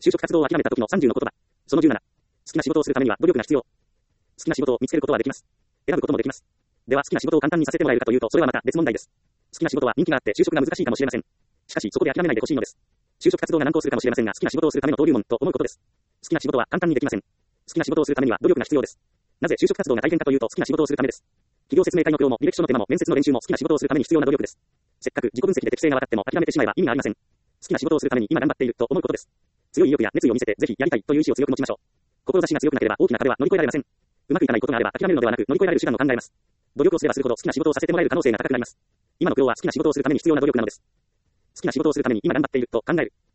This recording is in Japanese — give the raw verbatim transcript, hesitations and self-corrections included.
就職活動を諦めた時のさんじゅうの言葉。そのじゅうなな。好きな仕事をするためには努力が必要。好きな仕事を見つけることはできます。選ぶこともできます。では好きな仕事を簡単にさせてもらえるかというと、それはまた別問題です。好きな仕事は人気があって就職が難しいかもしれません。しかしそこで諦めないでほしいのです。就職活動が難航するかもしれませんが、好きな仕事をするための登竜門と思うことです。好きな仕事は簡単にできません。好きな仕事をするためには努力が必要です。なぜ就職活動が大変かというと、好きな仕事をするためです。企業説明会の苦労も履歴書の手間も面接の練習も好きな仕事をするために必要な努力です。せっかく自己分析で適性が分かっても諦めてしまえば意味がありません。好きな仕事をするために今頑張っていると思うことです。強い意欲や熱意を見せてぜひやりたいという意志を強く持ちましょう。志が強くなければ大きな壁は乗り越えられません。うまくいかないことがあれば諦めるのではなく乗り越えられる手段を考えます。努力をすればするほど好きな仕事をさせてもらえる可能性が高くなります。今の苦労は好きな仕事をするために必要な努力なのです。好きな仕事をするために今頑張っていると考える。